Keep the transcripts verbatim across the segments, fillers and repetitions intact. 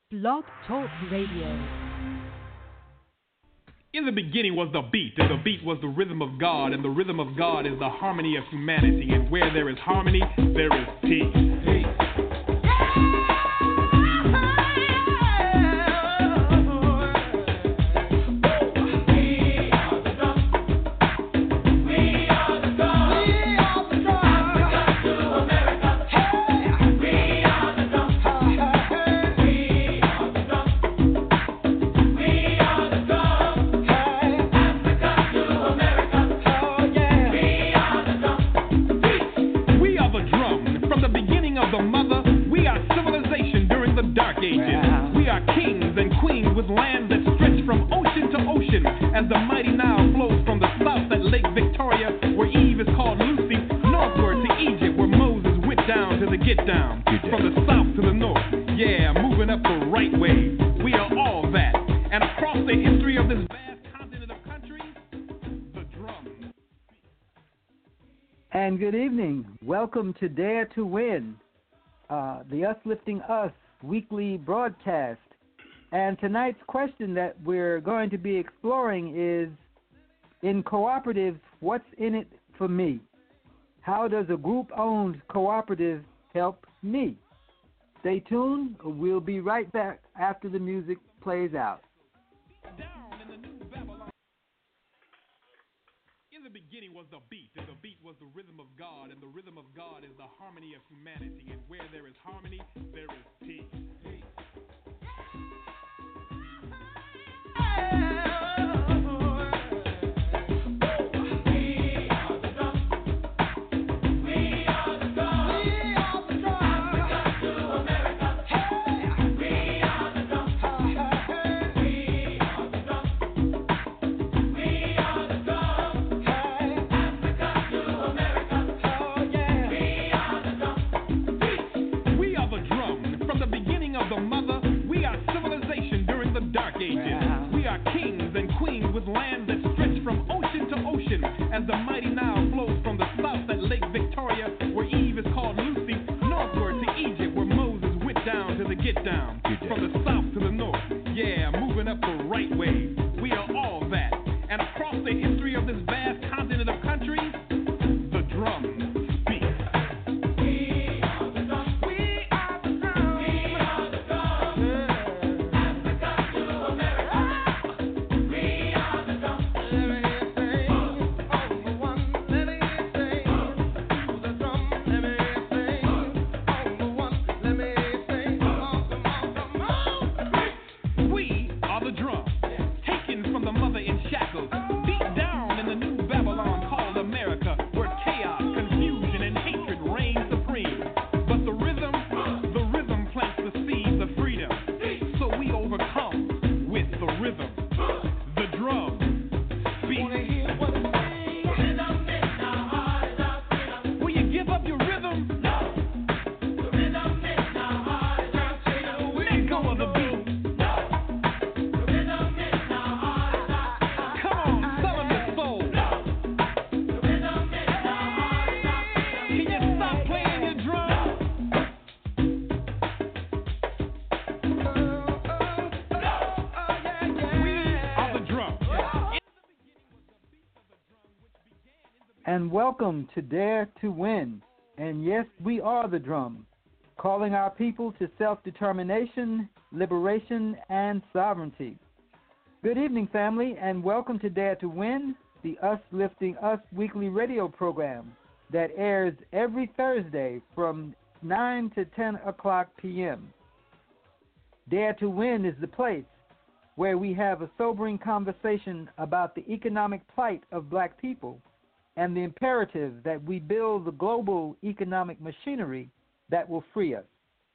Blog Talk Radio. In the beginning was the beat, and the beat was the rhythm of God, and the rhythm of God is the harmony of humanity, and where there is harmony, there is peace. Peace. As the mighty Nile flows from the south at Lake Victoria, where Eve is called Lucy, northward to Egypt, where Moses went down to the get down. From the south to the north, yeah, moving up the right way. We are all that. And across the history of this vast continent of countries, the drum. And good evening. Welcome to Dare to Win, uh, the Us Lifting Us weekly broadcast. And tonight's question that we're going to be exploring is, in cooperatives, what's in it for me? How does a group-owned cooperative help me? Stay tuned. We'll be right back after the music plays out. In the beginning was the beat, and the beat was the rhythm of God, and the rhythm of God is the harmony of humanity, and where there is harmony, there is peace. Peace. As the mighty Nile flows from the south at Lake Victoria, where Eve is called Lucy, northward to Egypt, where Moses went down to the get down. From the south to the north, yeah, moving up the right way. We are all that. And across the history of this vast continent of countries, the drum. And welcome to Dare to Win. And yes, we are the drum, calling our people to self-determination, liberation, and sovereignty. Good evening, family, and welcome to Dare to Win, the Us Lifting Us weekly radio program that airs every Thursday from nine to ten o'clock p.m. Dare to Win is the place where we have a sobering conversation about the economic plight of black people and the imperative that we build the global economic machinery that will free us.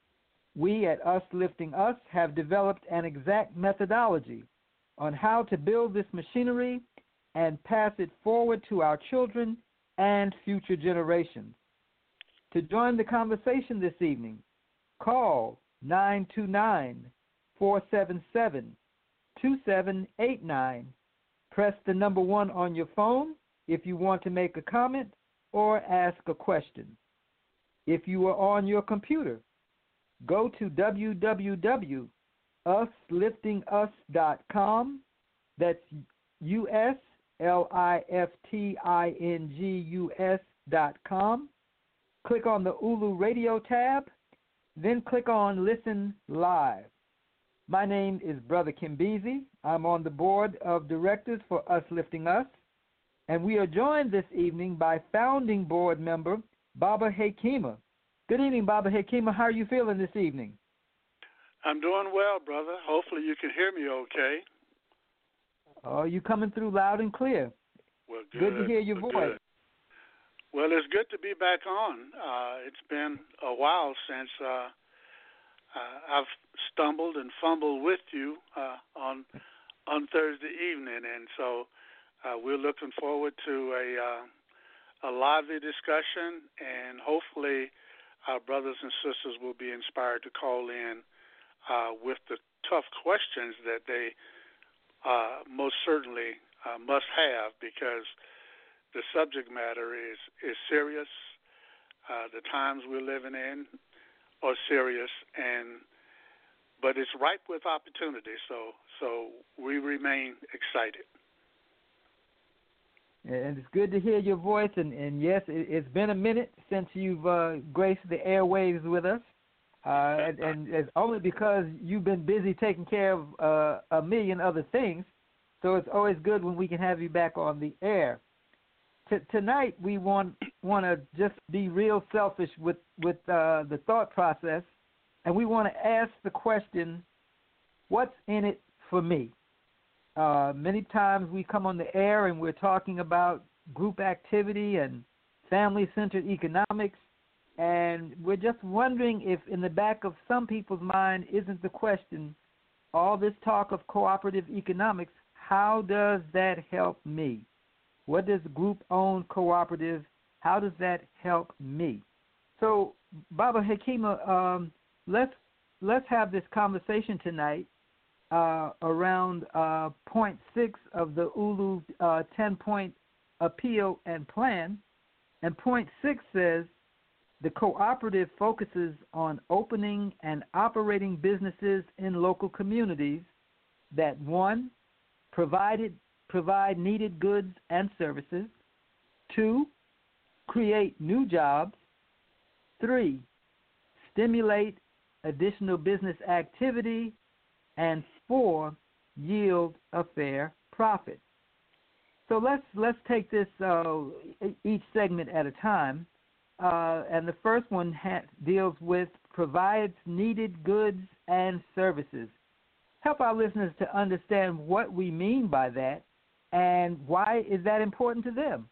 We at Us Lifting Us have developed an exact methodology on how to build this machinery and pass it forward to our children and future generations. To join the conversation this evening, call nine two nine, four seven seven, two seven eight nine. Press the number one on your phone if you want to make a comment or ask a question. If you are on your computer, go to w w w us lifting us dot com. That's U S L I F T I N G U S dot com. Click on the Ulu Radio tab, then click on Listen Live. My name is Brother Kimbezi. I'm on the board of directors for Us Lifting Us, and we are joined this evening by founding board member Baba Hekima. Good evening, Baba Hekima. How are you feeling this evening? I'm doing well, brother. Hopefully you can hear me okay. Oh, you coming through loud and clear. Well, good. Good to hear your well, voice. Good. Well, it's good to be back on. Uh, it's been a while since uh, uh, I've stumbled and fumbled with you uh, on on Thursday evening, and so uh, we're looking forward to a uh, a lively discussion, and hopefully our brothers and sisters will be inspired to call in uh, with the tough questions that they uh, most certainly uh, must have, because the subject matter is, is serious. Uh, the times we're living in are serious, and but it's ripe with opportunity, so so we remain excited. And it's good to hear your voice, and, and yes, it, it's been a minute since you've uh, graced the airwaves with us, uh, and, and it's only because you've been busy taking care of uh, a million other things, so it's always good when we can have you back on the air. T- tonight, we want want to just be real selfish with, with uh, the thought process, and we want to ask the question, what's in it for me? Uh, many times we come on the air and we're talking about group activity and family-centered economics, and we're just wondering if in the back of some people's mind isn't the question, all this talk of cooperative economics, how does that help me? What does group-owned cooperative, how does that help me? So, Baba Hekima, um, let's, let's have this conversation tonight Uh, around uh, point six of the Ulu uh, ten-point appeal and plan. And point six says, the cooperative focuses on opening and operating businesses in local communities that, one, provided, provide needed goods and services, two, create new jobs, three, stimulate additional business activity, and four, yield a fair profit. So let's let's take this uh, each segment at a time. Uh, and the first one ha- deals with provides needed goods and services. Help our listeners to understand what we mean by that and why is that important to them.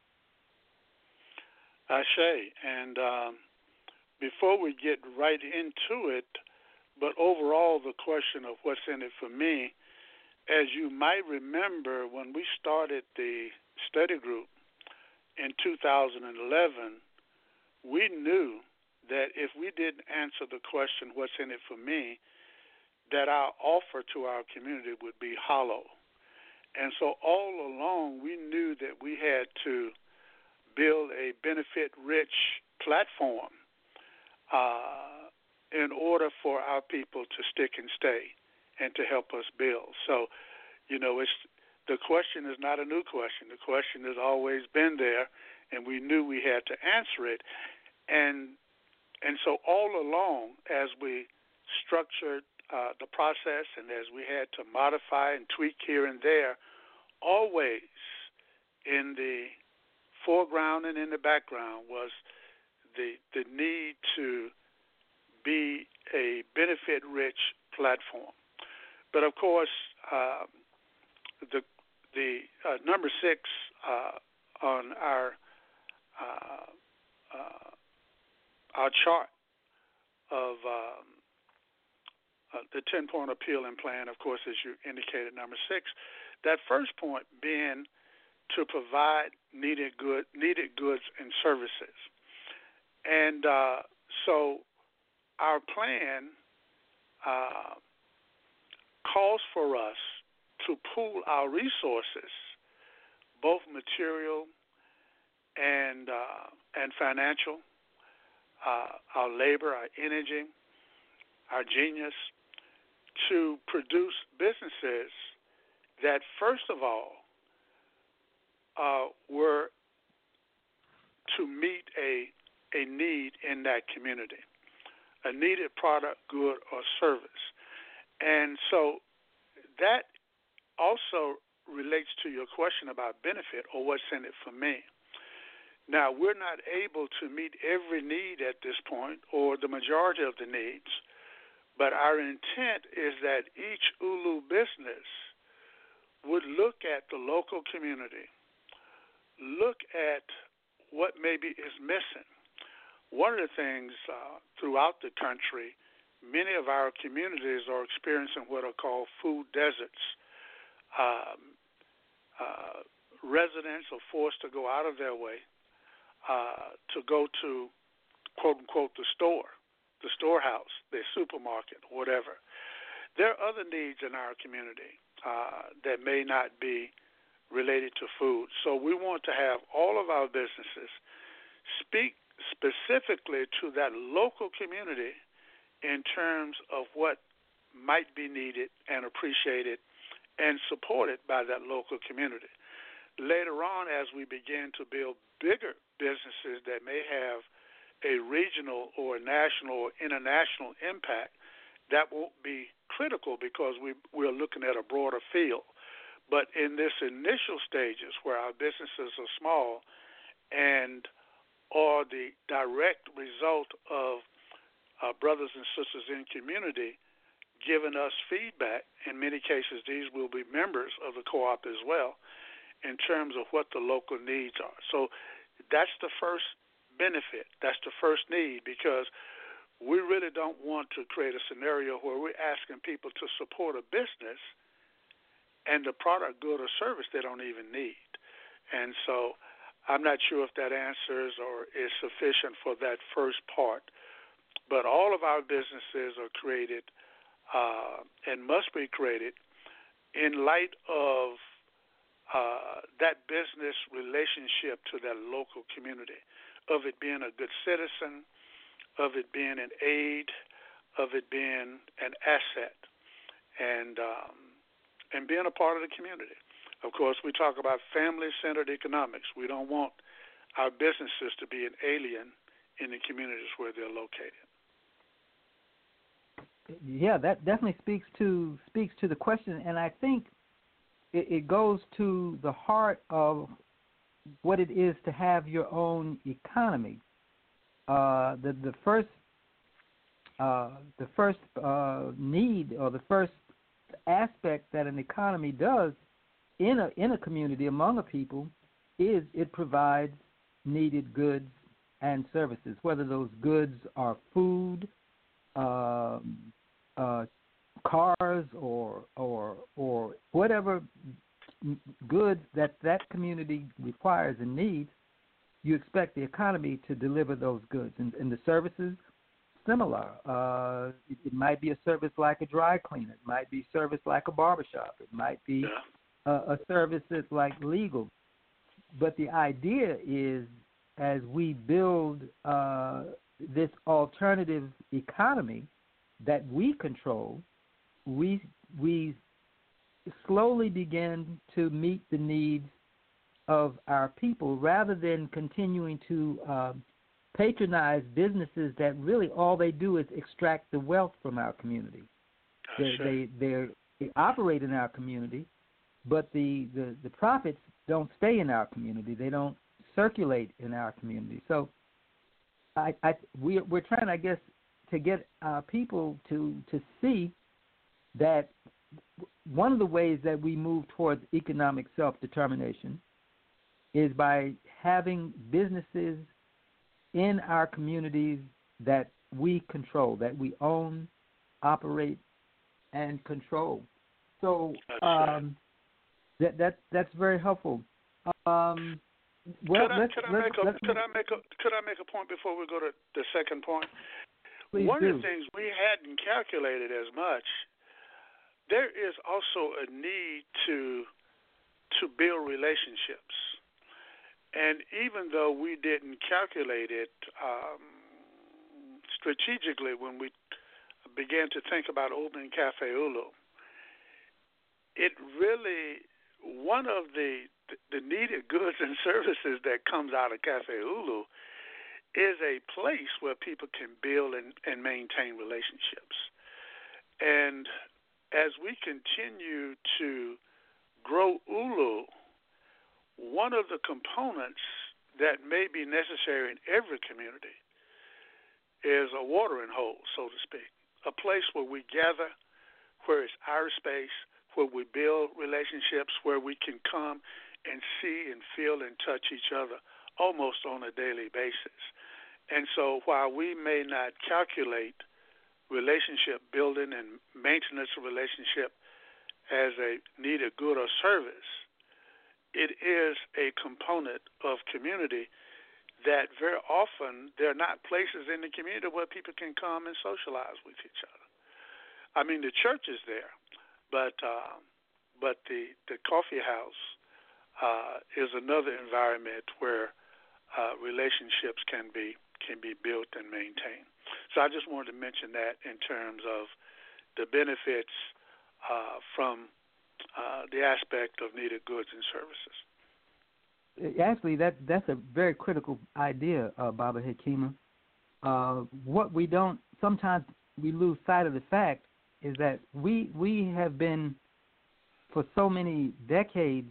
Ashe, and um, before we get right into it, but overall, the question of what's in it for me, as you might remember, when we started the study group in two thousand eleven, we knew that if we didn't answer the question, what's in it for me, that our offer to our community would be hollow. And so all along, we knew that we had to build a benefit-rich platform uh, in order for our people to stick and stay and to help us build. So, you know, it's the question is not a new question. The question has always been there, and we knew we had to answer it. And and so all along, as we structured uh, the process and as we had to modify and tweak here and there, always in the foreground and in the background was the the need to be a benefit-rich platform. But of course, uh, the the uh, number six uh, on our uh, uh, our chart of um, uh, the ten-point appeal and plan, of course, as you indicated, number six. That first point being to provide needed good needed goods and services, and uh, so. Our plan uh, calls for us to pool our resources, both material and uh, and financial, uh, our labor, our energy, our genius, to produce businesses that, first of all, uh, were to meet a a need in that community, a needed product, good, or service. And so that also relates to your question about benefit or what's in it for me. Now, we're not able to meet every need at this point or the majority of the needs, but our intent is that each U L U business would look at the local community, look at what maybe is missing. One of the things uh, throughout the country, many of our communities are experiencing what are called food deserts. Um, uh, residents are forced to go out of their way uh, to go to, quote unquote, the store, the storehouse, the supermarket, whatever. There are other needs in our community uh, that may not be related to food. So we want to have all of our businesses speak specifically to that local community in terms of what might be needed and appreciated and supported by that local community. Later on, as we begin to build bigger businesses that may have a regional or national or international impact, that won't be critical because we, we're looking at a broader field. But in this initial stages where our businesses are small and are the direct result of uh, brothers and sisters in community giving us feedback, in many cases these will be members of the co-op as well, in terms of what the local needs are. So that's the first benefit. That's the first need, because we really don't want to create a scenario where we're asking people to support a business and the product, good, or service they don't even need. And so I'm not sure if that answers or is sufficient for that first part. But all of our businesses are created uh, and must be created in light of uh, that business relationship to that local community, of it being a good citizen, of it being an aid, of it being an asset, and um, and being a part of the community. Of course, we talk about family-centered economics. We don't want our businesses to be an alien in the communities where they're located. Yeah, that definitely speaks to speaks to the question, and I think it, it goes to the heart of what it is to have your own economy. Uh, the the first uh, the first uh, need or the first aspect that an economy does in a in a community among a people is it provides needed goods and services, whether those goods are food, uh, uh, cars, or or or whatever goods that that community requires and needs. You expect the economy to deliver those goods, and, and the services similar. Uh, it, it might be a service like a dry cleaner. It might be a service like a barbershop. It might be a, a service that's like legal. But the idea is, as we build uh, this alternative economy that we control, we we slowly begin to meet the needs of our people, rather than continuing to uh, patronize businesses that really all they do is extract the wealth from our community. They, sure. they, they're, they operate in our community, but the, the, the profits don't stay in our community. They don't circulate in our community. So I, I, we, we're trying, I guess, to get our people to, to see that one of the ways that we move towards economic self-determination is by having businesses in our communities that we control, that we own, operate, and control. So um, that that that's very helpful. Um, well, could I, let's, could I let's, make a let's, could I make a could I make a point before we go to the second point? Please One do. of the things we hadn't calculated as much, there is also a need to to build relationships. And even though we didn't calculate it um, strategically when we began to think about opening Cafe Ulu, it really, one of the, the needed goods and services that comes out of Cafe Ulu is a place where people can build and, and maintain relationships. And as we continue to grow Ulu, one of the components that may be necessary in every community is a watering hole, so to speak, a place where we gather, where it's our space, where we build relationships, where we can come and see and feel and touch each other almost on a daily basis. And so while we may not calculate relationship building and maintenance of relationship as a needed good or service, it is a component of community that very often there are not places in the community where people can come and socialize with each other. I mean, the church is there, but uh, but the, the coffee house uh, is another environment where uh, relationships can be can be built and maintained. So I just wanted to mention that in terms of the benefits uh, from uh, the aspect of needed goods and services. Actually, that that's a very critical idea, uh, Baba Hekima. Uh, what we don't, sometimes we lose sight of the fact is that we we have been, for so many decades,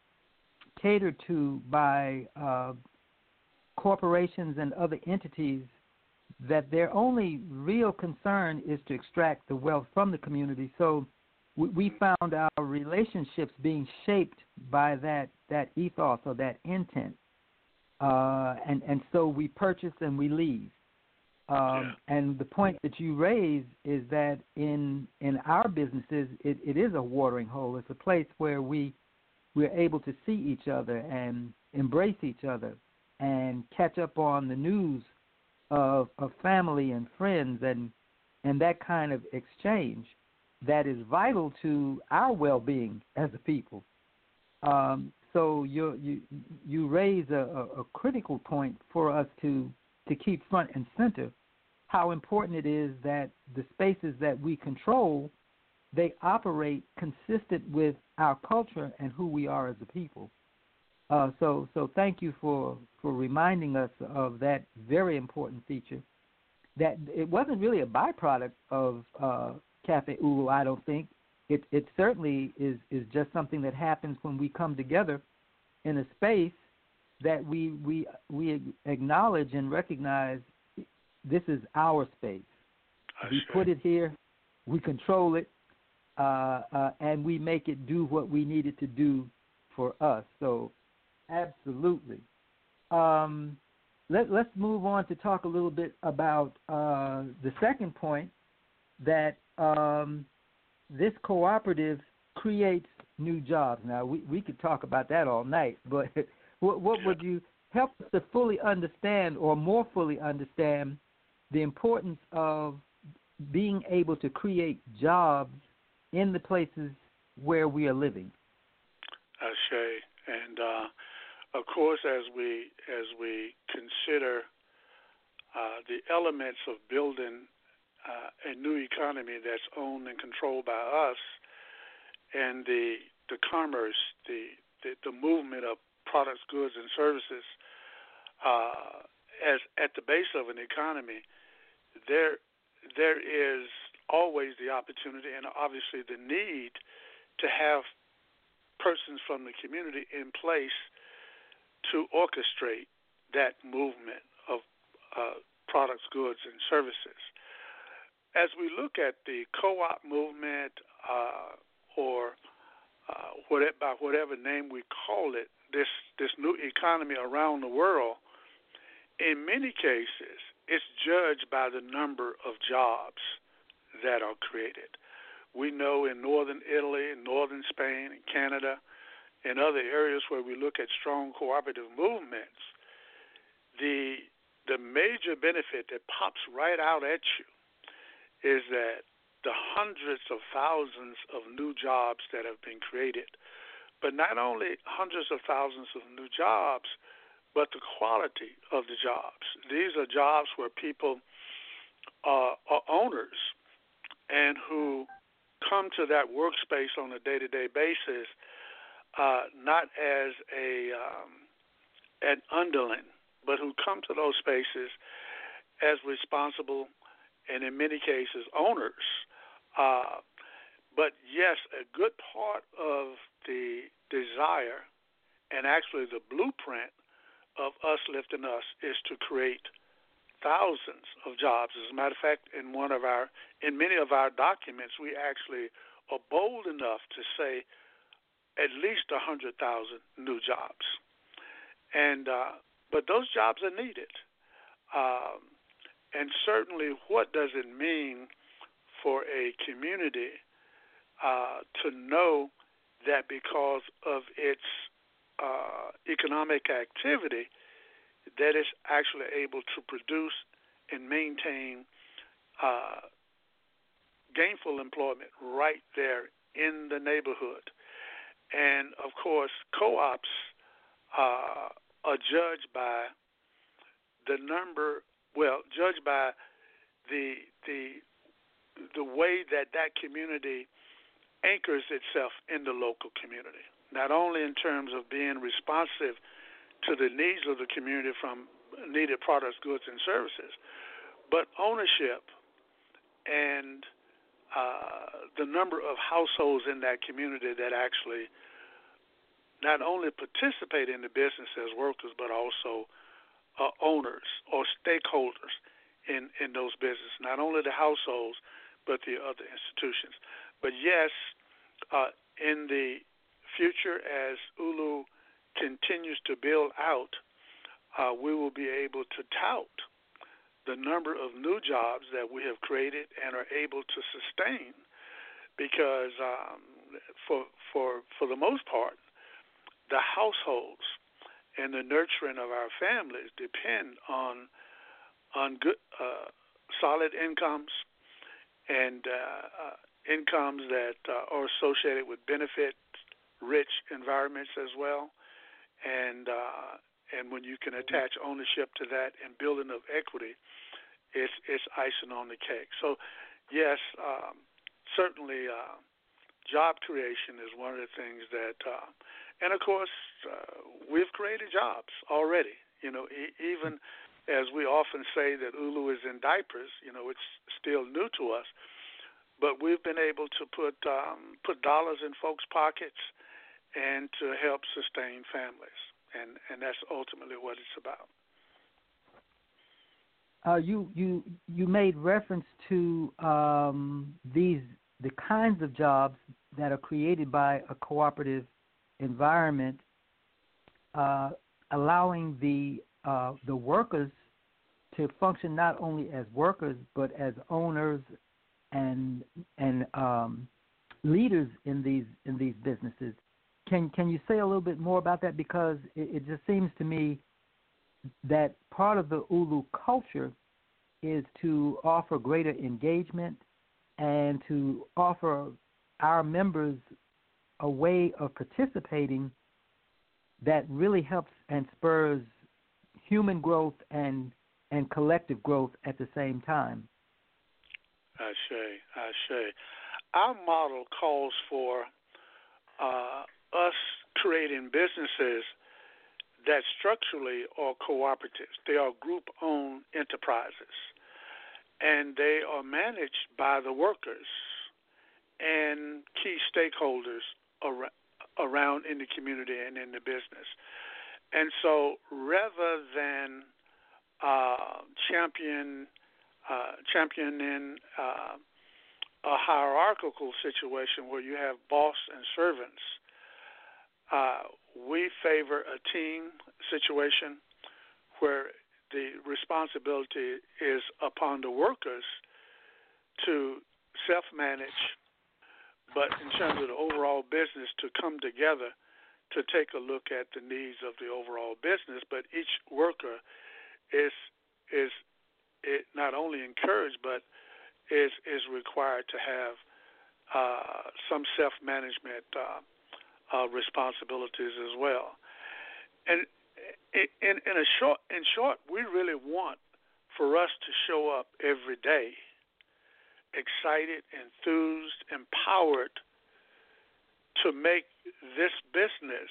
catered to by uh, corporations and other entities that their only real concern is to extract the wealth from the community. So we, we found our relationships being shaped by that, that ethos or that intent. Uh, and, and so we purchase and we leave. Um, yeah. And the point that you raise is that in in our businesses, it, it is a watering hole. It's a place where we we're able to see each other and embrace each other and catch up on the news of, of family and friends and and that kind of exchange that is vital to our well-being as a people. Um, so you you you raise a, a, a critical point for us to to keep front and center how important it is that the spaces that we control, they operate consistent with our culture and who we are as a people. Uh, so so thank you for, for reminding us of that very important feature. That it wasn't really a byproduct of uh, Cafe Ulu, I don't think. It it certainly is, is just something that happens when we come together in a space that we we we acknowledge and recognize this is our space. I we see. Put it here, we control it, uh, uh, and we make it do what we need it to do for us. So, absolutely. Um, let, let's move on to talk a little bit about uh, the second point, that um, this cooperative creates new jobs. Now, we, we could talk about that all night, but what, what would you help us to fully understand or more fully understand the importance of being able to create jobs in the places where we are living? Ashe. And uh, of course, as we as we consider uh, the elements of building uh, a new economy that's owned and controlled by us, and the the commerce, the the, the movement of products, goods, and services, uh, as at the base of an economy, there there is always the opportunity and obviously the need to have persons from the community in place to orchestrate that movement of uh, products, goods, and services. As we look at the co-op movement, uh, or uh, whatever, by whatever name we call it, this this new economy around the world, in many cases, it's judged by the number of jobs that are created. We know in northern Italy, northern Spain, and Canada, and other areas where we look at strong cooperative movements, the the major benefit that pops right out at you is that the hundreds of thousands of new jobs that have been created, but not only hundreds of thousands of new jobs, but the quality of the jobs. These are jobs where people uh, are owners and who come to that workspace on a day-to-day basis, uh, not as a um, an underling, but who come to those spaces as responsible and, in many cases, owners. Uh, but yes, a good part of the desire and actually the blueprint of us lifting us is to create thousands of jobs. As a matter of fact, in one of our, in many of our documents, we actually are bold enough to say at least one hundred thousand new jobs. And uh, but those jobs are needed. Um, and certainly, what does it mean for a community uh, to know that because of its uh, economic activity, that it's actually able to produce and maintain uh, gainful employment right there in the neighborhood. And, of course, co-ops uh, are judged by the number, well, judged by the the the way that that community anchors itself in the local community, not only in terms of being responsive to the needs of the community from needed products, goods, and services, but ownership and uh, the number of households in that community that actually not only participate in the business as workers, but also uh, owners or stakeholders in, in those businesses, not only the households, but the other institutions. But yes, uh, in the future, as Ulu continues to build out, uh, we will be able to tout the number of new jobs that we have created and are able to sustain, because um, for for for the most part, the households and the nurturing of our families depend on on good, uh, solid incomes and uh, uh, incomes that uh, are associated with benefit-rich environments as well. And uh, and when you can attach ownership to that and building of equity, it's it's icing on the cake. So, yes, um, certainly uh, job creation is one of the things that, uh, and of course, uh, we've created jobs already. You know, e- even as we often say that Ulu is in diapers, you know, it's still new to us, but we've been able to put um, put dollars in folks' pockets and to help sustain families, and, and that's ultimately what it's about. Uh, you you you made reference to um, these the kinds of jobs that are created by a cooperative environment, uh, allowing the uh, the workers to function not only as workers but as owners and and um, leaders in these in these businesses. Can can you say a little bit more about that? Because it, it just seems to me that part of the Ulu culture is to offer greater engagement and to offer our members a way of participating that really helps and spurs human growth and and collective growth at the same time. I say, I say. Our model calls for uh, us creating businesses that structurally are cooperatives. They are group-owned enterprises, and they are managed by the workers and key stakeholders ar- around in the community and in the business. And so rather than uh, champion, uh, championing uh, a hierarchical situation where you have boss and servants, uh, we favor a team situation where the responsibility is upon the workers to self-manage, but in terms of the overall business, to come together to take a look at the needs of the overall business. But each worker is is it not only encouraged, but is is required to have uh, some self-management uh, uh, responsibilities as well. And in, in a short, in short, we really want for us to show up every day excited, enthused, empowered to make this business,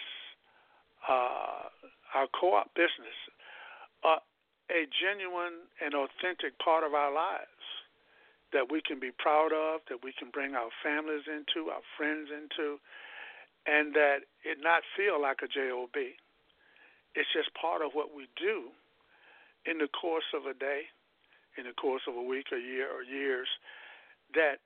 uh, our co-op business, uh, a genuine and authentic part of our lives that we can be proud of, that we can bring our families into, our friends into, and that it not feel like a job. It's just part of what we do in the course of a day, in the course of a week, a year, or years, that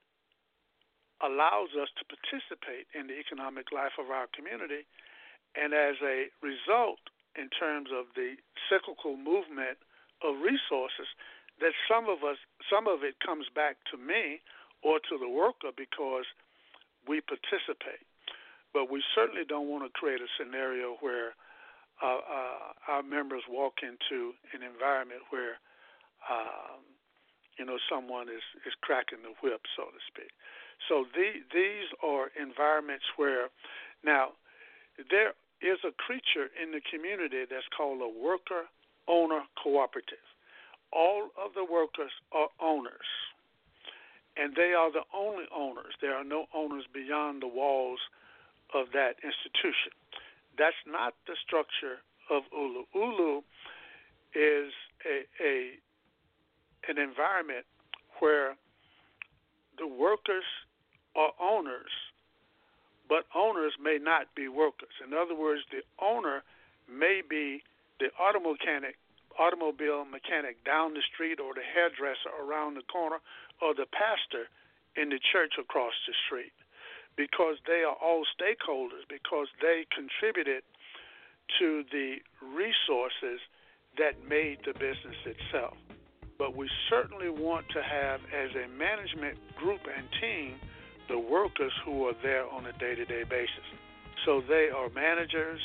allows us to participate in the economic life of our community. And as a result, in terms of the cyclical movement of resources, that some of us, some of it comes back to me or to the worker because we participate. But we certainly don't want to create a scenario where uh, uh, our members walk into an environment where, um, you know, someone is, is cracking the whip, so to speak. So the, these are environments where, now, there is a creature in the community that's called a worker-owner cooperative. All of the workers are owners, and they are the only owners. There are no owners beyond the walls of that institution. That's not the structure of U L U. U L U is a, a an environment where the workers are owners, but owners may not be workers. In other words, the owner may be the auto mechanic, automobile mechanic down the street, or the hairdresser around the corner, or the pastor in the church across the street, because they are all stakeholders, because they contributed to the resources that made the business itself. But we certainly want to have, as a management group and team, the workers who are there on a day-to-day basis. So they are managers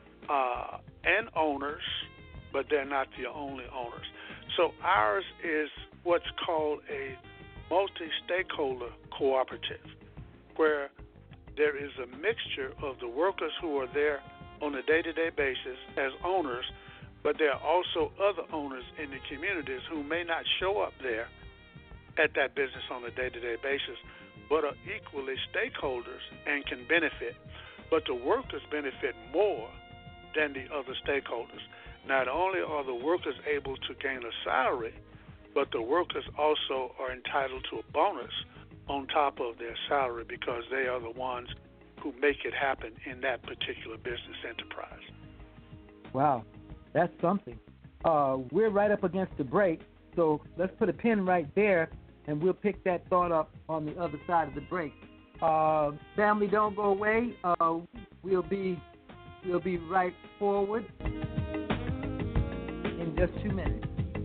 uh, and owners, but they're not the only owners. So ours is what's called a multi-stakeholder cooperative, where there is a mixture of the workers who are there on a day-to-day basis as owners, but there are also other owners in the communities who may not show up there at that business on a day-to-day basis, but are equally stakeholders and can benefit. But the workers benefit more than the other stakeholders. Not only are the workers able to gain a salary, but the workers also are entitled to a bonus on top of their salary because they are the ones who make it happen in that particular business enterprise. Wow, that's something. Uh, we're right up against the break, so let's put a pin right there, and we'll pick that thought up on the other side of the break. Uh, family, don't go away. Uh, we'll be we'll be right forward in just two minutes.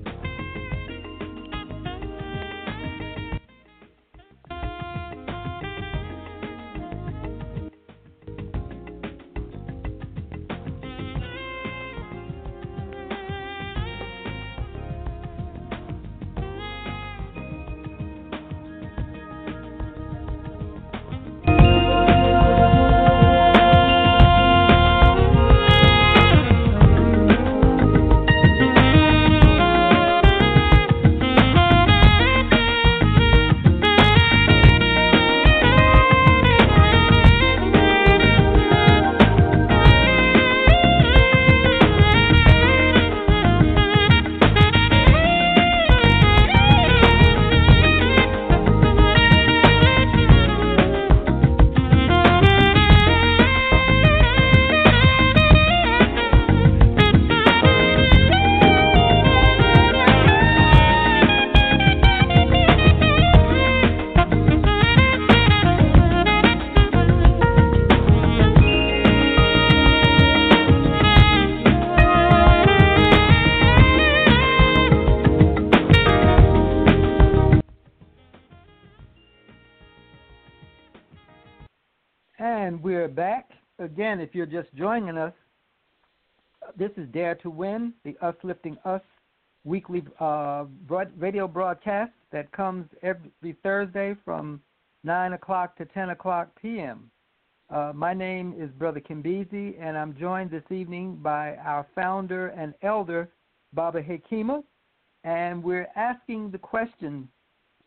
Back again. If you're just joining us, this is Dare to Win, the Us Lifting Us weekly uh, broad, radio broadcast that comes every Thursday from nine o'clock to ten o'clock p.m. Uh, my name is Brother Kimbezi, and I'm joined this evening by our founder and elder, Baba Hekima, and we're asking the question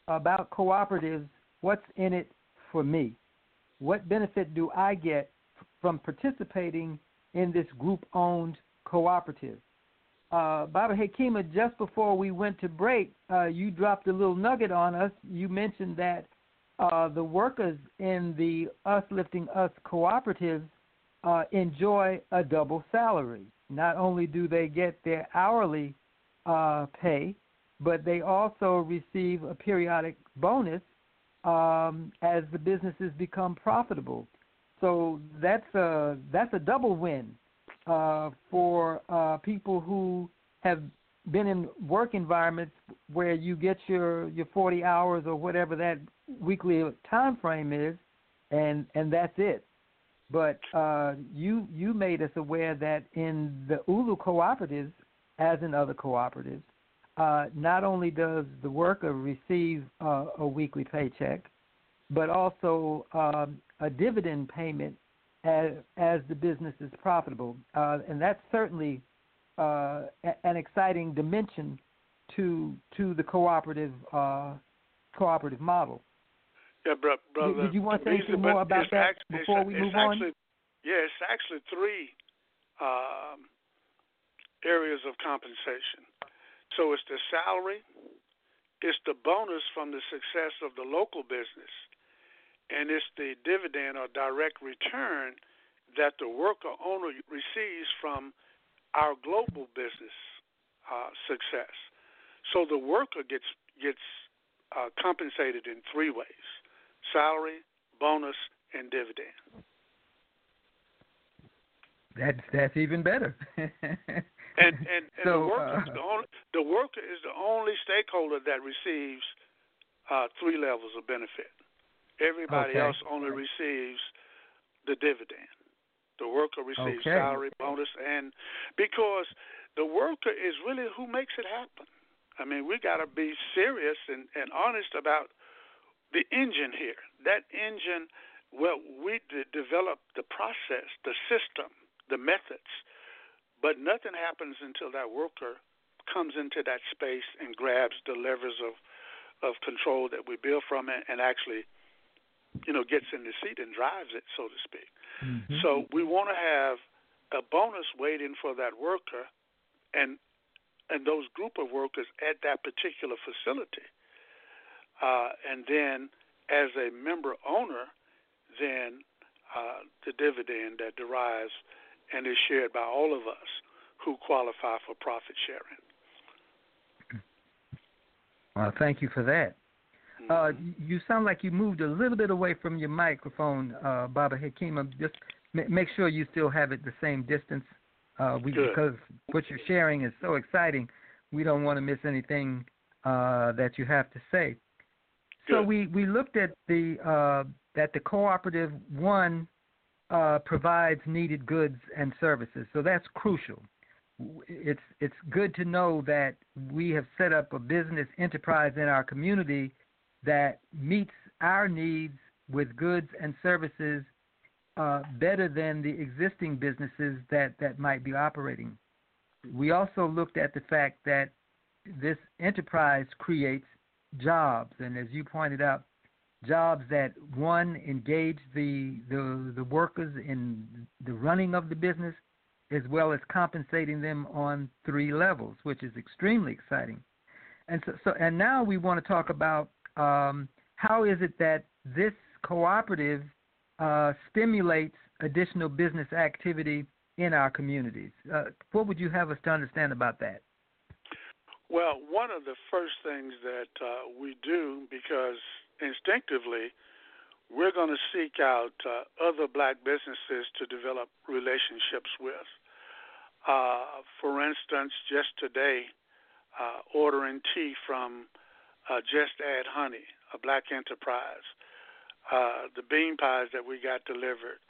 about cooperatives, what's in it for me? What benefit do I get from participating in this group-owned cooperative? Uh, Baba Hekima, just before we went to break, uh, you dropped a little nugget on us. You mentioned that uh, the workers in the Us Lifting Us cooperatives uh, enjoy a double salary. Not only do they get their hourly uh, pay, but they also receive a periodic bonus um, as the businesses become profitable. So that's a, that's a double win uh, for uh, people who have been in work environments where you get your, your forty hours or whatever that weekly time frame is, and, and that's it. But uh, you you made us aware that in the Ulu cooperatives, as in other cooperatives, uh, not only does the worker receive uh, a weekly paycheck, but also um, a dividend payment as, as the business is profitable. Uh, and that's certainly uh, an exciting dimension to to the cooperative uh, cooperative model. Yeah, bro- brother. Did you want to say anything more about that actually, before we move actually, on? Yeah, it's actually three um, areas of compensation. So it's the salary, it's the bonus from the success of the local business, and it's the dividend or direct return that the worker owner receives from our global business uh, success. So the worker gets gets uh, compensated in three ways: salary, bonus, and dividend. That's that's even better. and and, and so, the worker uh, is the only the worker is the only stakeholder that receives uh, three levels of benefit. Everybody okay. else only receives the dividend. The worker receives okay. salary, bonus, and because the worker is really who makes it happen. I mean, we got to be serious and, and honest about the engine here. That engine, well, we d- develop the process, the system, the methods, but nothing happens until that worker comes into that space and grabs the levers of, of control that we build from it and actually, you know, gets in the seat and drives it, so to speak. Mm-hmm. So we want to have a bonus waiting for that worker and and those group of workers at that particular facility. Uh, and then as a member owner, then uh, the dividend that derives and is shared by all of us who qualify for profit sharing. Well, thank you for that. Mm-hmm. Uh, you sound like you moved a little bit away from your microphone, uh, Baba Hekima. Just m- make sure you still have it the same distance. Uh, we, because what you're sharing is so exciting, we don't want to miss anything uh, that you have to say. Good. So we, we looked at the uh, that the cooperative one uh, provides needed goods and services. So that's crucial. It's it's good to know that we have set up a business enterprise in our community that meets our needs with goods and services uh, better than the existing businesses that, that might be operating. We also looked at the fact that this enterprise creates jobs, and as you pointed out, jobs that, one, engage the, the, the workers in the running of the business, as well as compensating them on three levels, which is extremely exciting. And so, so and now we want to talk about um, how is it that this cooperative uh, stimulates additional business activity in our communities. Uh, what would you have us to understand about that? Well, one of the first things that uh, we do, because instinctively we're going to seek out uh, other black businesses to develop relationships with. Uh, for instance, just today, uh, ordering tea from uh, Just Add Honey, a black enterprise, uh, the bean pies that we got delivered,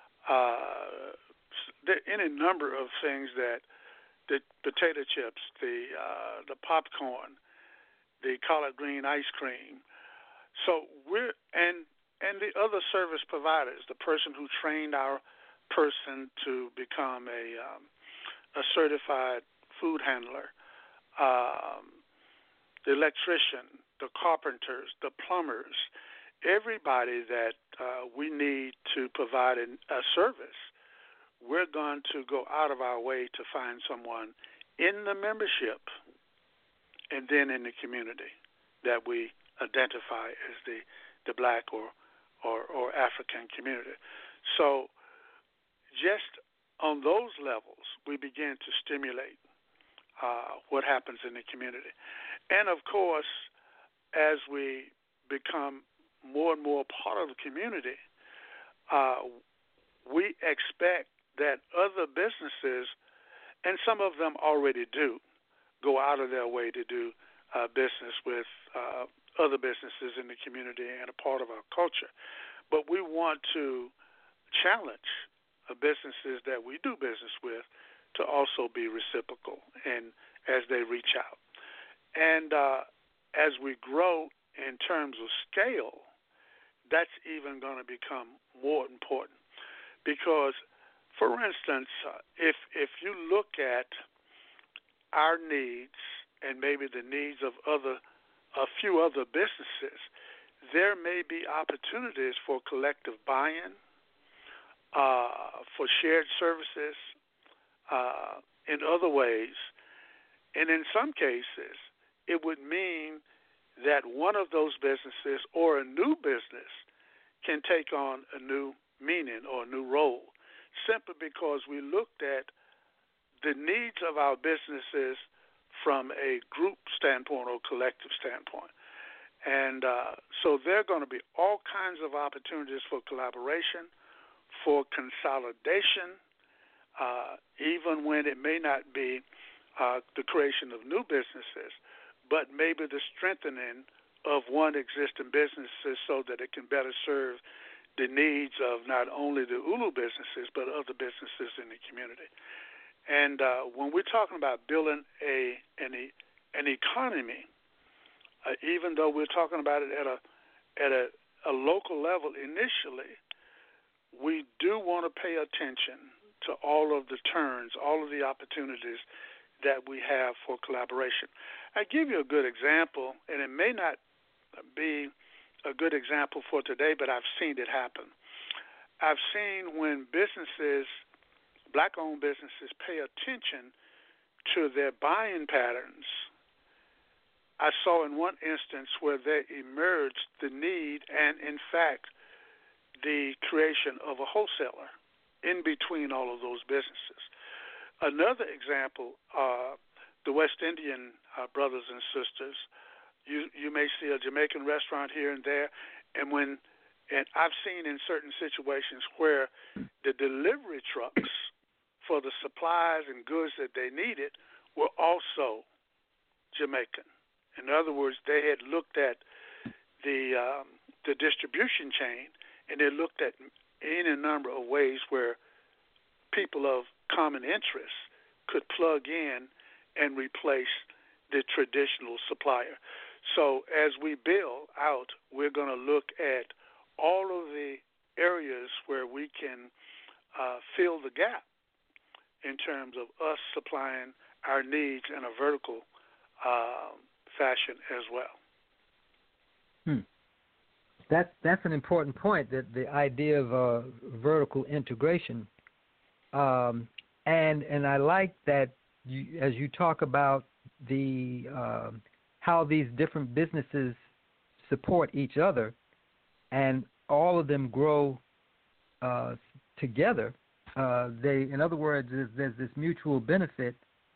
uh, any number of things that the potato chips, the uh, the popcorn, the collard green ice cream. So we're and and the other service providers, the person who trained our person to become a um, a certified food handler, um, the electrician, the carpenters, the plumbers, everybody that uh, we need to provide an, a service, we're going to go out of our way to find someone in the membership and then in the community that we identify as the, the black or, or, or African community. So just on those levels, we begin to stimulate uh, what happens in the community. And, of course, as we become more and more part of the community, uh, we expect that other businesses, and some of them already do, go out of their way to do uh, business with uh, other businesses in the community and a part of our culture. But we want to challenge uh, businesses that we do business with to also be reciprocal and as they reach out. And uh, as we grow in terms of scale, that's even going to become more important because, for instance, uh, if if you look at our needs and maybe the needs of other a few other businesses, there may be opportunities for collective buy-in, uh, for shared services, uh, in other ways, and in some cases, it would mean that one of those businesses or a new business can take on a new meaning or a new role simply because we looked at the needs of our businesses from a group standpoint or collective standpoint. And uh, so there are going to be all kinds of opportunities for collaboration, for consolidation, uh, even when it may not be uh, the creation of new businesses, but maybe the strengthening of one existing business so that it can better serve the needs of not only the Ulu businesses but other businesses in the community. And uh, when we're talking about building a an, an economy, uh, even though we're talking about it at a at a, a local level initially, we do want to pay attention to all of the turns, all of the opportunities that we have for collaboration. I give you a good example, and it may not be a good example for today, but I've seen it happen. I've seen when businesses, black-owned businesses, pay attention to their buying patterns. I saw in one instance where there emerged the need and, in fact, the creation of a wholesaler in between all of those businesses. Another example, uh, the West Indian uh, brothers and sisters, you you may see a Jamaican restaurant here and there, and when and I've seen in certain situations where the delivery trucks for the supplies and goods that they needed were also Jamaican. In other words, they had looked at the um, the distribution chain, and they looked at any number of ways where people of common interest could plug in and replace the traditional supplier. So as we build out, we're going to look at all of the areas where we can uh, fill the gap in terms of us supplying our needs in a vertical uh, fashion as well. Hmm. That's that's an important point. That the idea of uh, vertical integration, um, and and I like that you, as you talk about the uh, how these different businesses support each other, and all of them grow uh, together. Uh, they, in other words, there's, there's this mutual benefit.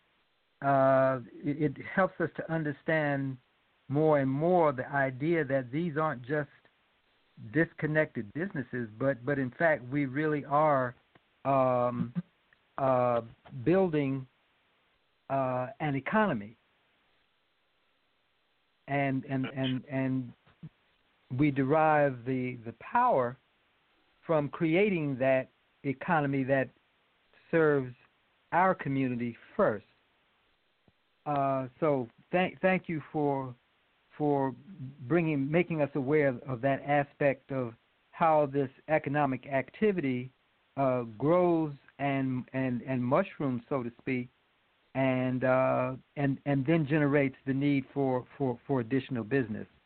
Uh, it, it helps us to understand more and more the idea that these aren't just disconnected businesses, but, but in fact, we really are um, uh, building uh, an economy. And and, and and we derive the, the power from creating that economy that serves our community first. Uh, so thank thank you for for bringing making us aware of, of that aspect of how this economic activity uh, grows and and and mushrooms, so to speak, and uh, and and then generates the need for, for, for additional business.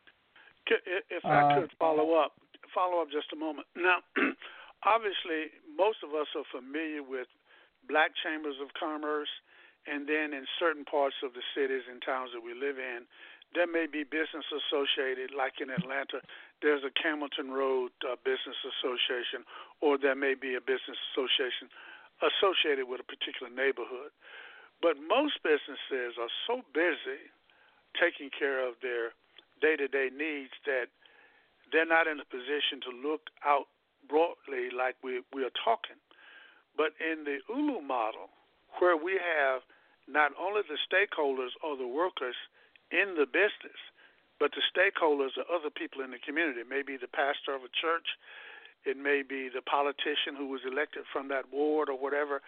If I could follow up, follow up just a moment. Now, obviously, most of us are familiar with black chambers of commerce, and then in certain parts of the cities and towns that we live in, there may be business associated, like in Atlanta, there's a Camilton Road uh, Business Association, or there may be a business association associated with a particular neighborhood. But most businesses are so busy taking care of their day-to-day needs that they're not in a position to look out broadly like we, we are talking. But in the U L U model, where we have not only the stakeholders or the workers in the business, but the stakeholders are other people in the community. It may be the pastor of a church. It may be the politician who was elected from that ward or whatever.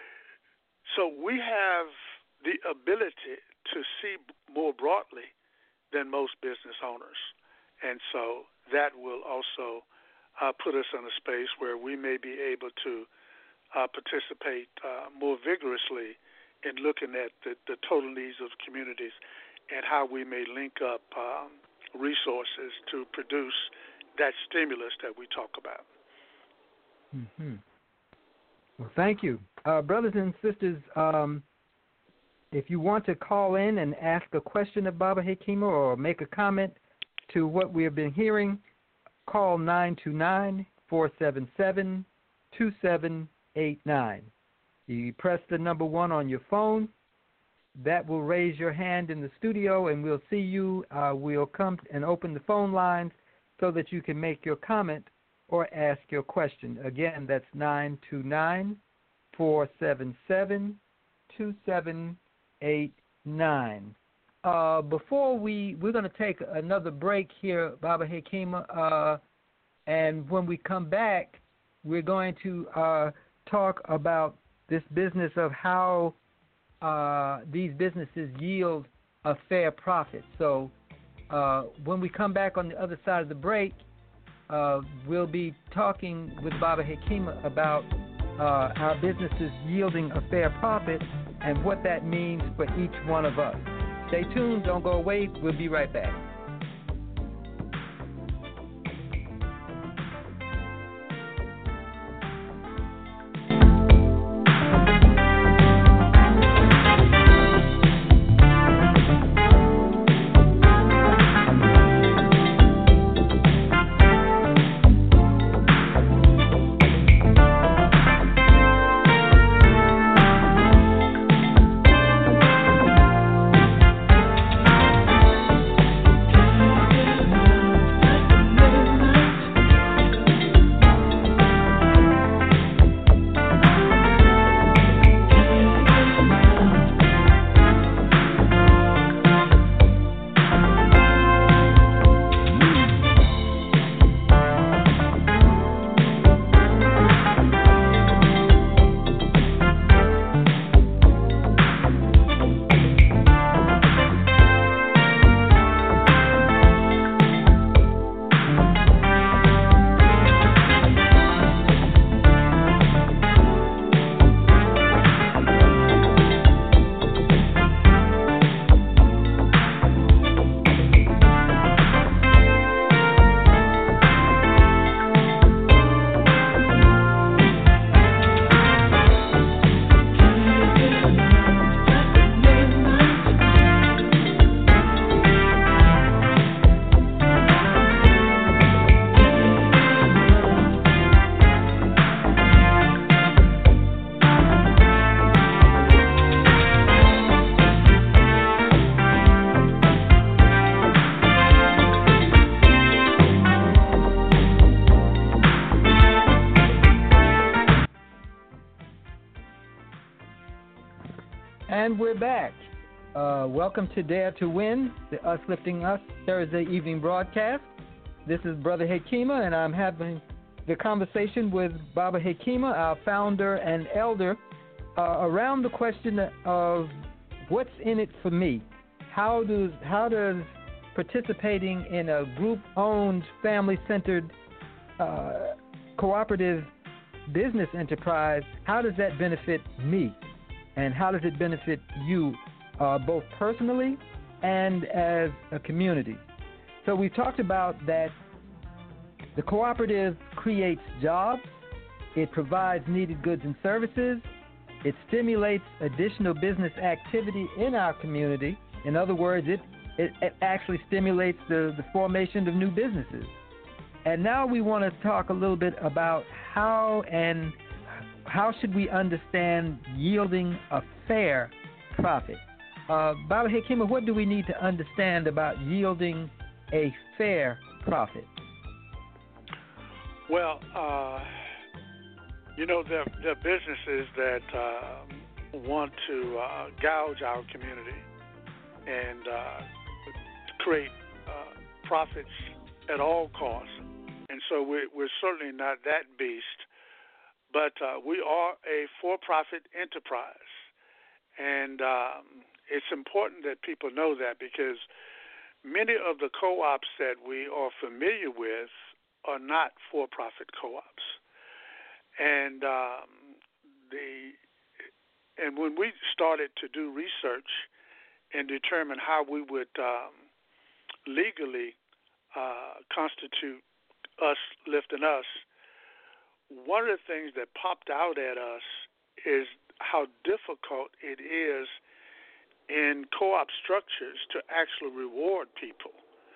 So we have the ability to see more broadly than most business owners. And so that will also uh, put us in a space where we may be able to uh, participate uh, more vigorously in looking at the, the total needs of communities and how we may link up um, resources to produce that stimulus that we talk about. Mm-hmm. Well, thank you. Uh, brothers and sisters, um, if you want to call in and ask a question of Baba Hekima or make a comment to what we have been hearing, call nine two nine, four seven seven, two seven eight nine. You press the number one on your phone. That will raise your hand in the studio, and we'll see you. Uh, we'll come and open the phone lines so that you can make your comment or ask your question. Again, that's nine two nine, four seven seven, two seven eight nine. Uh, before we, we're going to take another break here, Baba Hekima, uh, and when we come back, we're going to uh, talk about this business of how Uh, these businesses yield a fair profit. So uh, when we come back on the other side of the break, uh, we'll be talking with Baba Hekima about uh, our businesses yielding a fair profit and what that means for each one of us. Stay tuned. Don't go away. We'll be right back. And we're back. Uh, welcome to Dare to Win, the Us Lifting Us Thursday evening broadcast. This is Brother Hekima, and I'm having the conversation with Baba Hekima, our founder and elder, uh, around the question of what's in it for me. How does how does participating in a group-owned, family-centered, uh, cooperative business enterprise, how does that benefit me? And how does it benefit you, uh, both personally and as a community? So we talked about that the cooperative creates jobs, it provides needed goods and services, it stimulates additional business activity in our community. In other words, it, it, it actually stimulates the, the formation of new businesses. And now we want to talk a little bit about how and how should we understand yielding a fair profit. Uh, Baba Hekima, what do we need to understand about yielding a fair profit? Well, uh, you know, there, there are businesses that uh, want to uh, gouge our community and uh, create uh, profits at all costs. And so we're, we're certainly not that beast, but uh, we are a for-profit enterprise. And um, it's important that people know that, because many of the co-ops that we are familiar with are not for-profit co-ops. And um, the and when we started to do research and determine how we would um, legally uh, constitute us lifting us, one of the things that popped out at us is how difficult it is in co-op structures to actually reward people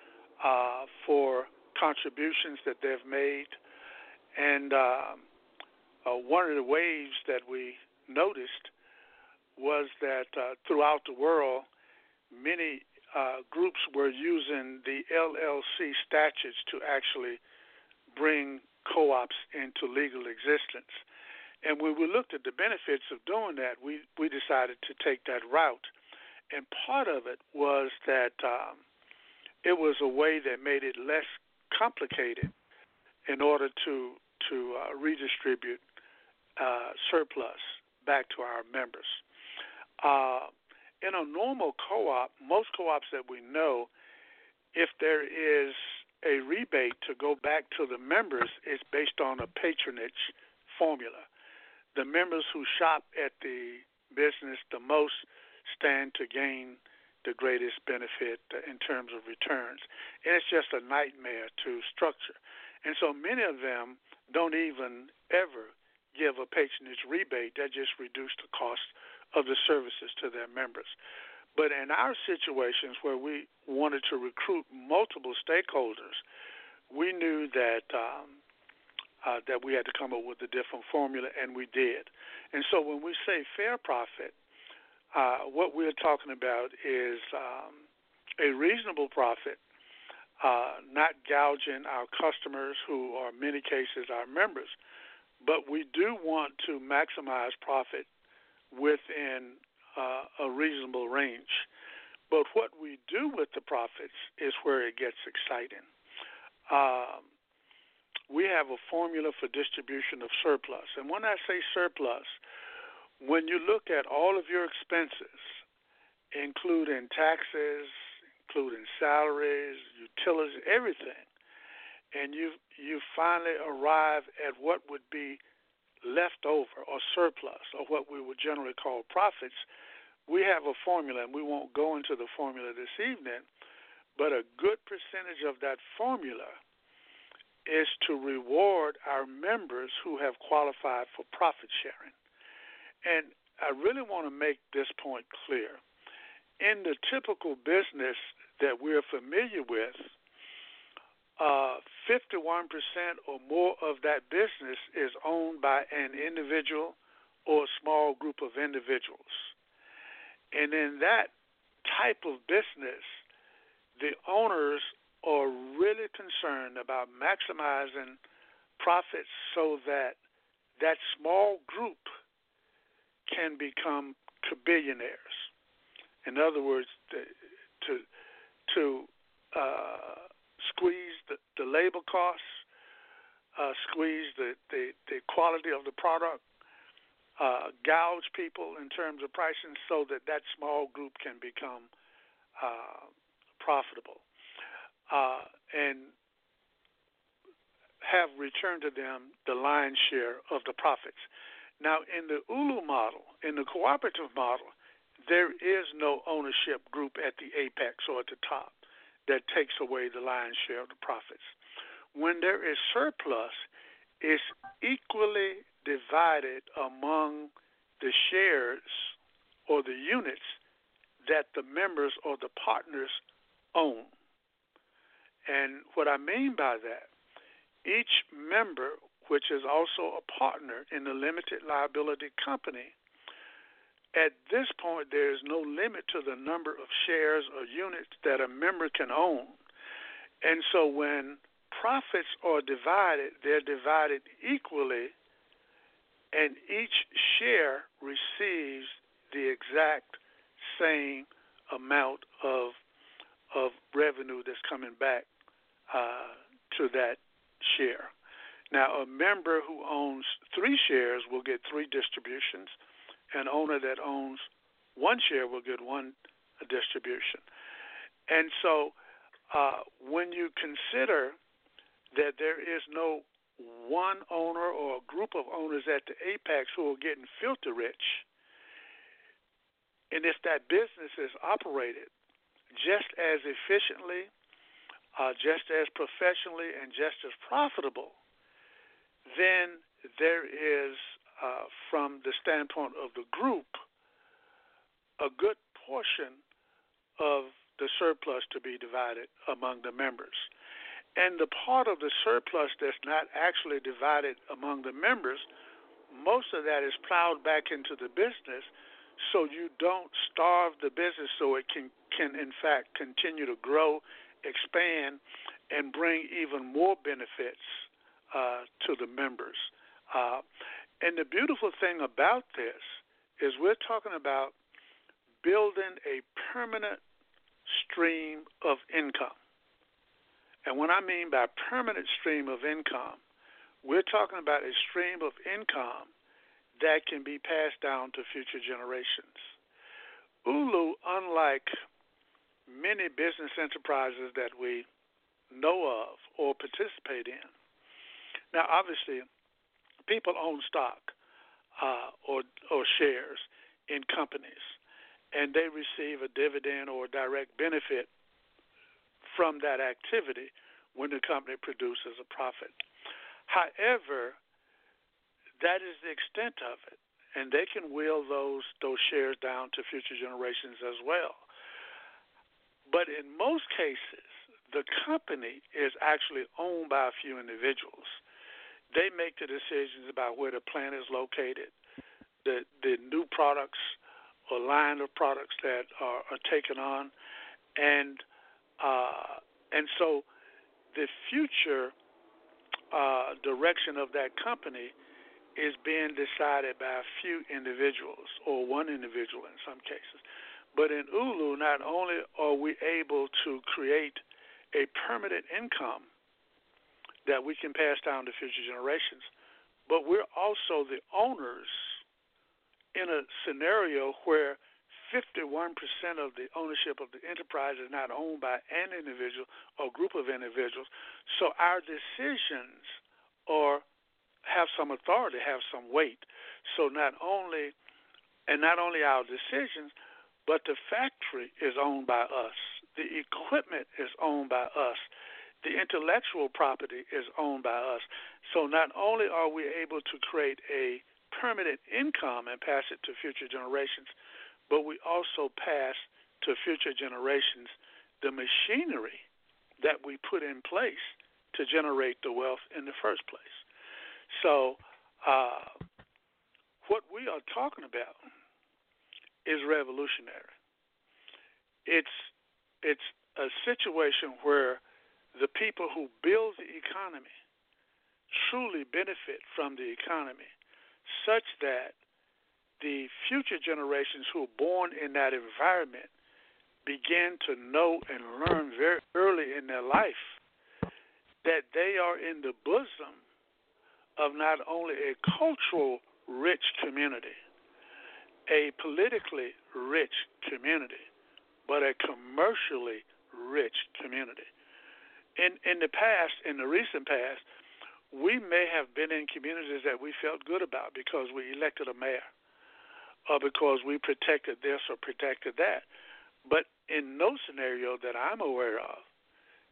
uh, for contributions that they've made. And um, uh, one of the waves that we noticed was that uh, throughout the world, many uh, groups were using the L L C statutes to actually bring co-ops into legal existence. And when we looked at the benefits of doing that, we, we decided to take that route. And part of it was that um, it was a way that made it less complicated in order to, to uh, redistribute uh, surplus back to our members. Uh, in a normal co-op, most co-ops that we know, if there is a rebate to go back to the members, it's based on a patronage formula. The members who shop at the business the most stand to gain the greatest benefit in terms of returns. And it's just a nightmare to structure. And so many of them don't even ever give a patronage rebate. That just reduce the cost of the services to their members. But in our situations where we wanted to recruit multiple stakeholders, we knew that um, uh, that we had to come up with a different formula, and we did. And so when we say fair profit, uh, what we're talking about is um, a reasonable profit, uh, not gouging our customers, who are in many cases our members, but we do want to maximize profit within uh, a reasonable range. But what we do with the profits is where it gets exciting. Um, we have a formula for distribution of surplus. And when I say surplus, when you look at all of your expenses, including taxes, including salaries, utilities, everything, and you you finally arrive at what would be left over or surplus, or what we would generally call profits, we have a formula, and we won't go into the formula this evening, but a good percentage of that formula is to reward our members who have qualified for profit sharing. And I really want to make this point clear. In the typical business that we're familiar with, uh, fifty-one percent or more of that business is owned by an individual or a small group of individuals. And in that type of business, the owners are really concerned about maximizing profits so that that small group can become billionaires. In other words, to to, to uh, squeeze the, the labor costs, uh, squeeze the, the, the quality of the product, uh, gouge people in terms of pricing so that that small group can become uh, profitable uh, and have returned to them the lion's share of the profits. Now, in the U L U model, in the cooperative model, there is no ownership group at the apex or at the top. that takes away the lion's share of the profits. When there is surplus, it's equally divided among the shares or the units that the members or the partners own. And what I mean by that, each member, which is also a partner in the limited liability company, at this point there is no limit to the number of shares or units that a member can own. And so when profits are divided, they're divided equally, and each share receives the exact same amount of of revenue that's coming back uh, to that share. Now, a member who owns three shares will get three distributions. An owner that owns one share will get one distribution. And so uh, when you consider that there is no one owner or a group of owners at the apex who are getting filthy rich, and if that business is operated just as efficiently, uh, just as professionally, and just as profitable, then there is, uh, from the standpoint of the group, a good portion of the surplus to be divided among the members. And the part of the surplus that's not actually divided among the members, most of that is plowed back into the business, so you don't starve the business, so it can, can in fact continue to grow, expand, and bring even more benefits uh, to the members. Uh, and the beautiful thing about this is we're talking about building a permanent stream of income. And what I mean by permanent stream of income, we're talking about a stream of income that can be passed down to future generations. Ulu, unlike many business enterprises that we know of or participate in, now obviously people own stock uh, or, or shares in companies, and they receive a dividend or a direct benefit from that activity when the company produces a profit. However, that is the extent of it, and they can will those those shares down to future generations as well. But in most cases, the company is actually owned by a few individuals. They make the decisions about where the plant is located, the the new products or line of products that are, are taken on, and uh, and so the future uh, direction of that company is being decided by a few individuals, or one individual in some cases. But in Ulu, not only are we able to create a permanent income that we can pass down to future generations, but we're also the owners in a scenario where fifty-one percent of the ownership of the enterprise is not owned by an individual or group of individuals. So our decisions are have some authority, have some weight. So not only, and not only our decisions, but the factory is owned by us. The equipment is owned by us. The intellectual property is owned by us. So not only are we able to create a permanent income and pass it to future generations, but we also pass to future generations the machinery that we put in place to generate the wealth in the first place. So uh, what we are talking about is revolutionary. It's it's a situation where the people who build the economy truly benefit from the economy, such that the future generations who are born in that environment begin to know and learn very early in their life that they are in the bosom of not only a cultural rich community, a politically rich community, but a commercially rich community. In in the past, in the recent past, we may have been in communities that we felt good about because we elected a mayor or because we protected this or protected that. But in no scenario that I'm aware of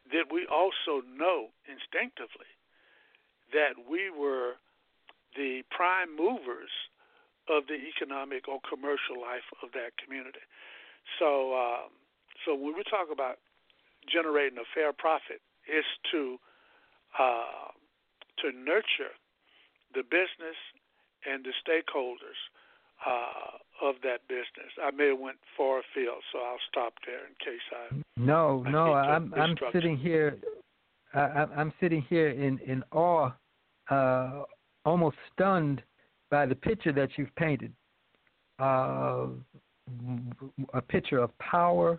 did we also know instinctively that we were the prime movers of the economic or commercial life of that community? So, um, so when we talk about generating a fair profit, is to uh, to nurture the business and the stakeholders uh, of that business. I may have went far afield, so I'll stop there in case I. No, I no, I'm I'm sitting here. I, I'm sitting here in in awe, uh, almost stunned by the picture that you've painted. Uh, a picture of power,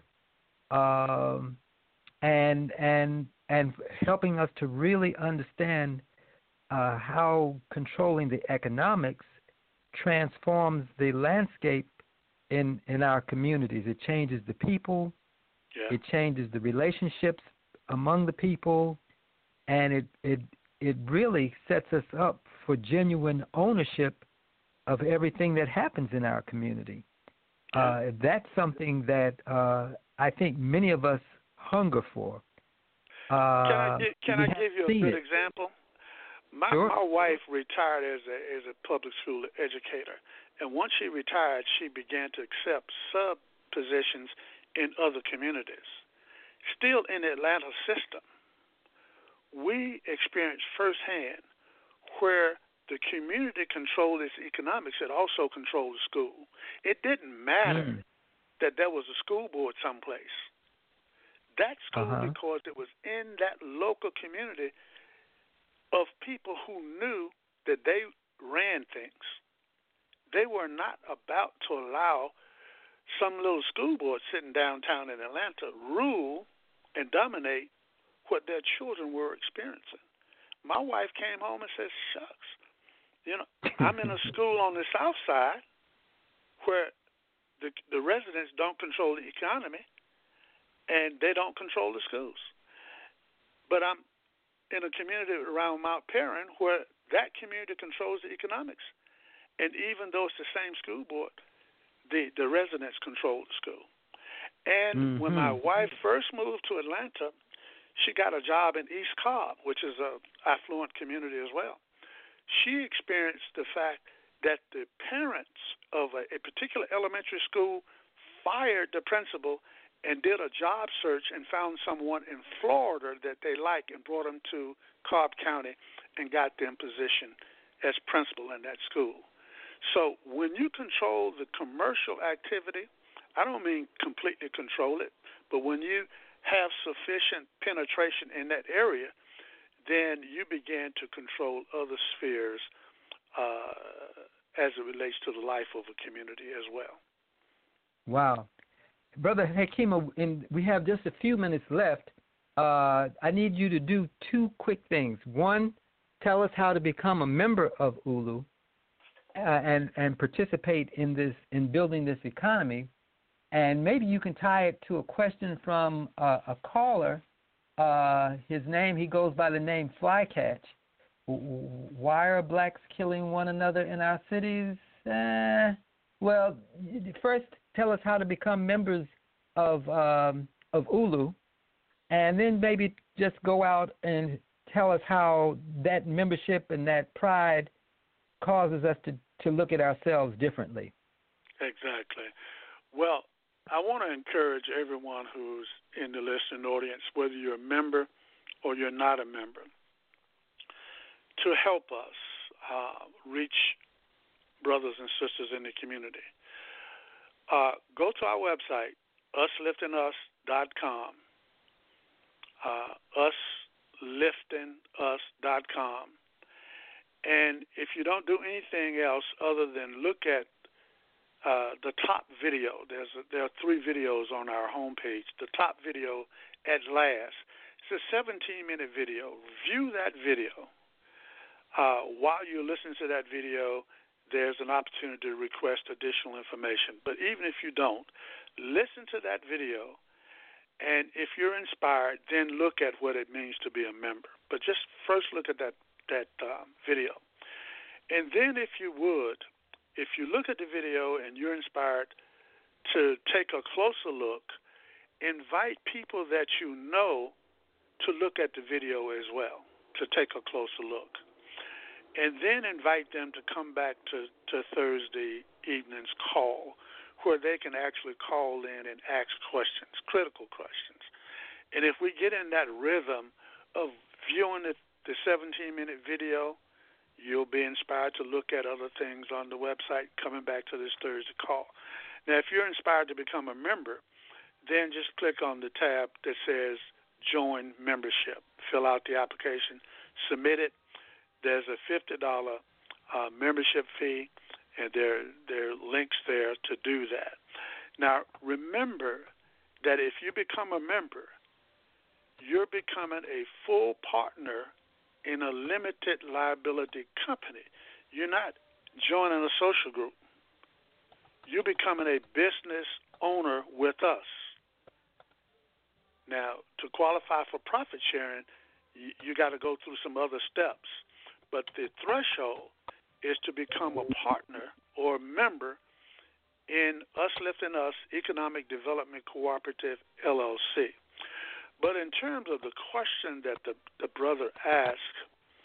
um, and and and helping us to really understand uh, how controlling the economics transforms the landscape in in our communities. It changes the people, yeah. it changes the relationships among the people, and it it it really sets us up for genuine ownership of everything that happens in our community. Uh, that's something that uh, I think many of us hunger for. Uh, can I, gi- can I give you a good it. example? My, sure. my wife retired as a, as a public school educator, and once she retired, she began to accept sub positions in other communities. Still in the Atlanta system, we experienced firsthand where the community controlled its economics. It also controlled the school. It didn't matter mm. that there was a school board someplace. That school, uh-huh. because it was in that local community of people who knew that they ran things. They were not about to allow some little school board sitting downtown in Atlanta rule and dominate what their children were experiencing. My wife came home and said, shucks, you know, I'm in a school on the south side where the the residents don't control the economy and they don't control the schools. But I'm in a community around Mount Perrin where that community controls the economics. And even though it's the same school board, the, the residents control the school. And mm-hmm. when my wife first moved to Atlanta, she got a job in East Cobb, which is an affluent community as well. She experienced the fact that the parents of a, a particular elementary school fired the principal and did a job search and found someone in Florida that they liked and brought them to Cobb County and got them positioned as principal in that school. So when you control the commercial activity, I don't mean completely control it, but when you have sufficient penetration in that area, then you begin to control other spheres uh, as it relates to the life of a community as well. Wow. Brother Hekima, in, we have just a few minutes left. Uh, I need you to do two quick things. One, tell us how to become a member of U L U uh, and, and participate in this in building this economy. And maybe you can tie it to a question from uh, a caller. Uh, his name, he goes by the name Flycatch. Why are blacks killing one another in our cities? Uh, well, first tell us how to become members of um, of U L U, and then maybe just go out and tell us how that membership and that pride causes us to, to look at ourselves differently. Exactly. Well, I want to encourage everyone who's in the listening audience, whether you're a member or you're not a member, to help us uh, reach brothers and sisters in the community. Uh, go to our website, us lifting us dot com, uh, us lifting us dot com. And if you don't do anything else other than look at Uh, the top video, there's a, there are three videos on our homepage. The top video at last, it's a seventeen-minute video. View that video. Uh, while you're listening to that video, there's an opportunity to request additional information. But even if you don't, listen to that video, and if you're inspired, then look at what it means to be a member. But just first look at that, that um, video. And then if you would, if you look at the video and you're inspired to take a closer look, invite people that you know to look at the video as well, to take a closer look. And then invite them to come back to, to Thursday evening's call, where they can actually call in and ask questions, critical questions. And if we get in that rhythm of viewing the, the seventeen-minute video, you'll be inspired to look at other things on the website coming back to this Thursday call. Now, if you're inspired to become a member, then just click on the tab that says Join Membership. Fill out the application, submit it. There's a fifty dollars uh, membership fee, and there, there are links there to do that. Now, remember that if you become a member, you're becoming a full partner in a limited liability company. You're not joining a social group. You're becoming a business owner with us. Now, to qualify for profit sharing, you, you got to go through some other steps. But the threshold is to become a partner or a member in Us Lifting Us Economic Development Cooperative, L L C. But in terms of the question that the, the brother asked,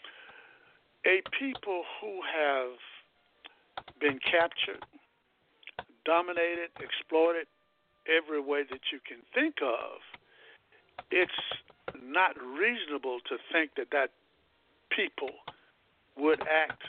a people who have been captured, dominated, exploited every way that you can think of, it's not reasonable to think that that people would act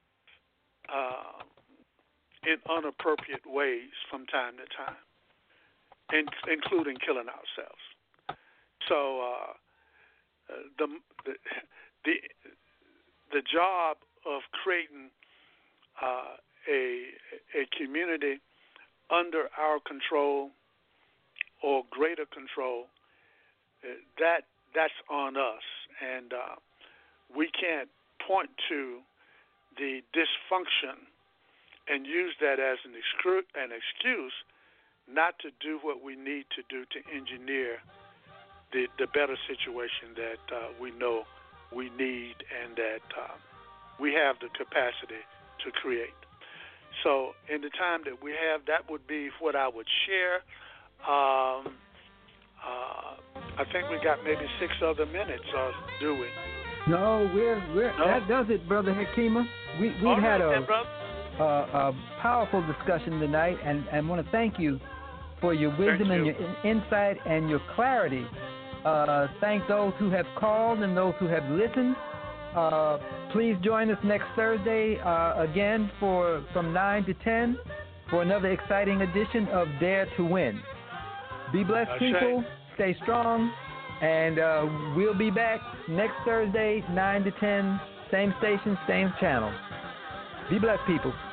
uh, in inappropriate ways from time to time, in, including killing ourselves. So uh, the, the the the job of creating uh, a a community under our control or greater control, uh, that that's on us, and uh, we can't point to the dysfunction and use that as an, excru- an excuse not to do what we need to do to engineer the, the better situation that uh, we know we need and that uh, we have the capacity to create. So in the time that we have, that would be what I would share. Um, uh, I think we got maybe six other minutes, uh, do we? No, we're we're no? that does it, Brother Hakima. We we've All had right, a, then, a a powerful discussion tonight, and and want to thank you for your wisdom Thank and you. your in- insight and your clarity. Uh, thank those who have called and those who have listened. Uh, please join us next Thursday uh, again for from nine to ten for another exciting edition of Dare to Win. Be blessed, That's people. right. Stay strong. And uh, we'll be back next Thursday, nine to ten, same station, same channel. Be blessed, people.